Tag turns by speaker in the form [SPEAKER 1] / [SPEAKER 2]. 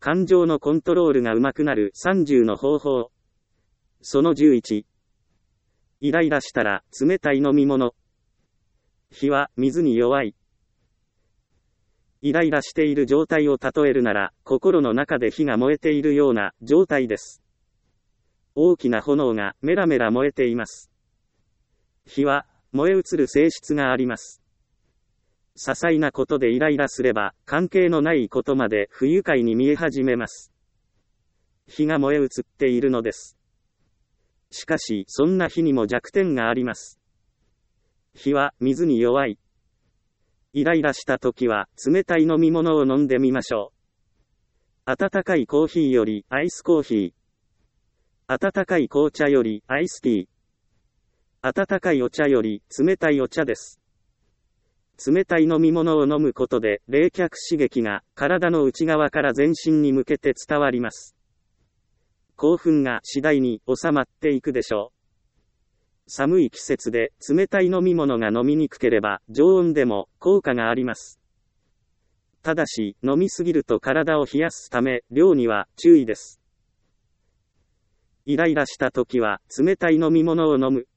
[SPEAKER 1] 感情のコントロールが上手くなる30の方法。その11。イライラしたら冷たい飲み物。火は水に弱い。イライラしている状態を例えるなら、心の中で火が燃えているような状態です。大きな炎がメラメラ燃えています。火は燃え移る性質があります。些細なことでイライラすれば、関係のないことまで不愉快に見え始めます。火が燃え移っているのです。しかし、そんな火にも弱点があります。火は水に弱い。イライラしたときは、冷たい飲み物を飲んでみましょう。温かいコーヒーよりアイスコーヒー。温かい紅茶よりアイスティー。温かいお茶より冷たいお茶です。冷たい飲み物を飲むことで冷却刺激が体の内側から全身に向けて伝わります。興奮が次第に収まっていくでしょう。寒い季節で冷たい飲み物が飲みにくければ常温でも効果があります。ただし飲みすぎると体を冷やすため量には注意です。イライラしたときは冷たい飲み物を飲む。